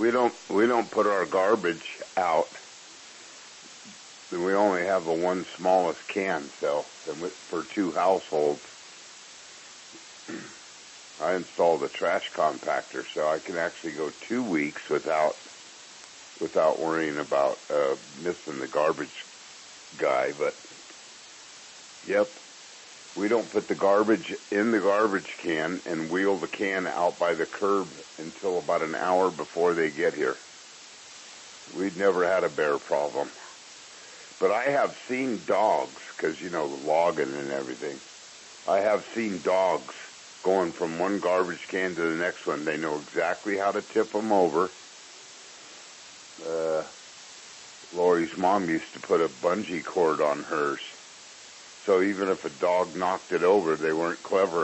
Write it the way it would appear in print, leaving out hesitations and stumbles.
we don't put our garbage out. We only have the one smallest can, so for 2 households. I installed a trash compactor, so I can actually go 2 weeks without worrying about missing the garbage guy. But yep, we don't put the garbage in the garbage can and wheel the can out by the curb until about an hour before they get here. We'd never had a bear problem. But I have seen dogs, because, the logging and everything. I have seen dogs going from one garbage can to the next one. They know exactly how to tip them over. Lori's mom used to put a bungee cord on hers. So even if a dog knocked it over, they weren't clever